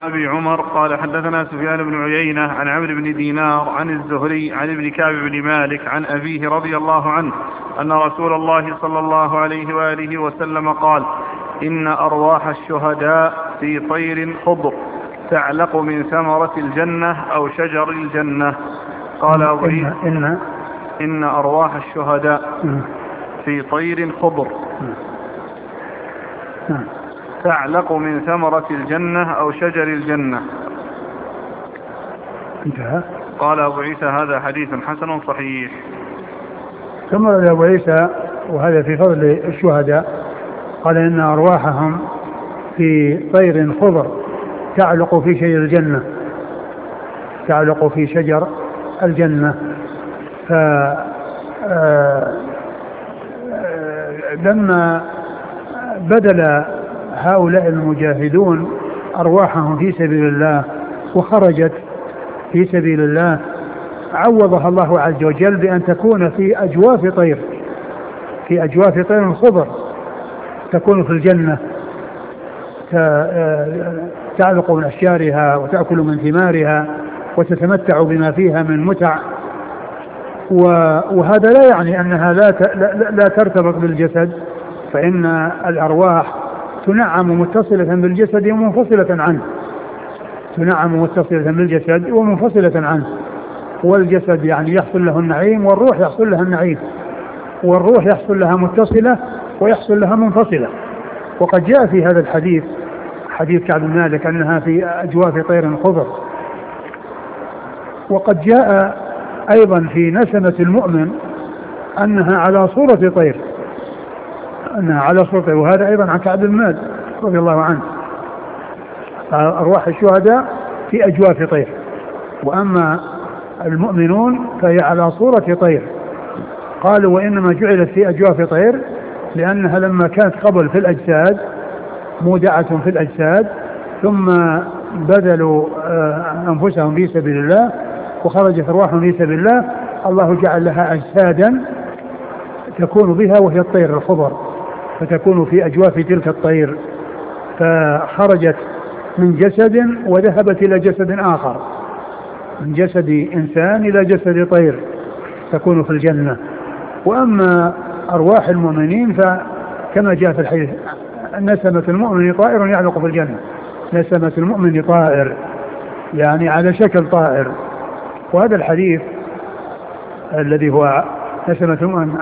أبي عمر قال حدثنا سفيان بن عيينة عن عمرو بن دينار عن الزهري عن ابن كعب بن مالك عن أبيه رضي الله عنه أن رسول الله صلى الله عليه وآله وسلم قال: إن أرواح الشهداء في طير خضر تعلق من ثمرة الجنة أو شجر الجنة. قال أبو عيسى: إن أرواح الشهداء في طير خضر تعلق من ثمرة الجنة أو شجر الجنة. انتهى. قال أبو عيسى: هذا حديث حسن صحيح. ثم قال أبو عيسى: وهذا في فضل الشهداء. قال: إن أرواحهم في طير خضر تعلق في شجر الجنة، تعلق في شجر الجنة. لما بدل هؤلاء المجاهدون أرواحهم في سبيل الله وخرجت في سبيل الله، عوضها الله عز وجل بأن تكون في أجواف طير، في أجواف طير خضر تكون في الجنة، تعلق من أشجارها وتأكل من ثمارها وتتمتع بما فيها من متع. وهذا لا يعني أنها لا ترتبط بالجسد، فإن الأرواح تنعم متصلة بالجسد ومنفصلة عنه، تنعم متصلة بالجسد ومنفصلة عنه. والجسد يعني يحصل له النعيم، والروح يحصل لها النعيم، والروح يحصل لها متصلة ويحصل لها منفصلة. وقد جاء في هذا الحديث، حديث كعب بن مالك، أنها في أجواف طير خضر. وقد جاء أيضا في نسمة المؤمن أنها على صورة طير، أنها على صورة طير، وهذا أيضا عن كعب بن مالك رضي الله عنه. أرواح الشهداء في أجواف طير، وأما المؤمنون فهي على صورة طير. قالوا: وإنما جعلت في أجواف طير لأنها لما كانت قبل في الأجساد، مودعة في الأجساد، ثم بذلوا أنفسهم في سبيل الله وخرجت أرواحهم في سبيل الله، الله جعل لها أجسادا تكون بها وهي الطير الخضر، فتكون في أجواف تلك الطير، فخرجت من جسد وذهبت إلى جسد آخر، من جسد إنسان إلى جسد طير تكون في الجنة. وأما أرواح المؤمنين فكما جاء في الحديث: نسمة المؤمن طائر يعلق في الجنة. نسمة المؤمن طائر يعني على شكل طائر. وهذا الحديث الذي هو نسمة المؤمن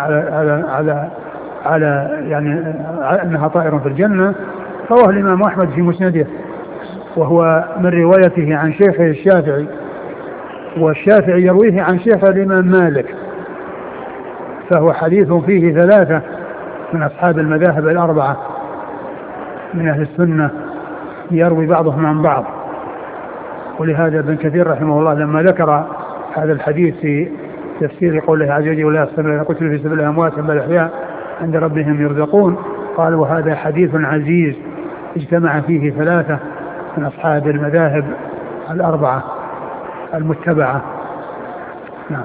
على يعني أنها طائر في الجنة، رواه الإمام أحمد في مسنده، وهو من روايته عن شيخه الشافعي، والشافعي يرويه عن شيخ الإمام مالك، فهو حديث فيه ثلاثة من أصحاب المذاهب الأربعة من أهل السنة يروي بعضهم عن بعض. ولهذا ابن كثير رحمه الله لما ذكر هذا الحديث في تفسير قوله عز وجل: ولا قتلوا في سبيل الأموات بل أحياء عند ربهم يرزقون، قال: وهذا حديث عزيز اجتمع فيه ثلاثة من أصحاب المذاهب الأربعة المتبعة. نعم.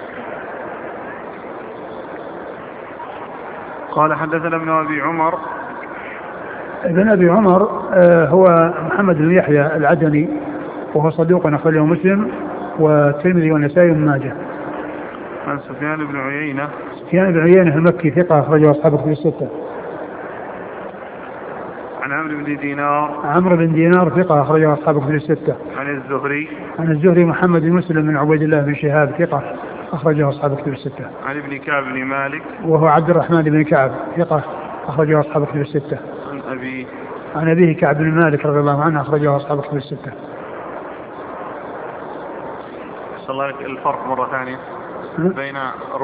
قال: حدثنا ابن أبي عمر. ابن أبي عمر هو محمد بن يحيى العدني، وهو صدوق أخرجه مسلم والترمذي والنسائي وابن ماجه. عن سفيان بن عيينة. سفيان بن عيينة المكي ثقة أخرجه أصحاب الكتب الستة. عن عمرو بن دينار. عمرو بن دينار ثقة أخرجه أصحاب الكتب الستة. عن الزهري. عن الزهري محمد بن مسلم بن عبيد الله بن شهاب ثقة أخرجه أصحاب الكتب الستة. عن ابن كعب بن مالك، وهو عبد الرحمن بن كعب ثقة أخرجه أصحاب الكتب الستة. عن أبيه كعب بن مالك رضي الله عنه أخرجه أصحاب الكتب الستة. صلى الله عليه. الفرق مرة ثانية بين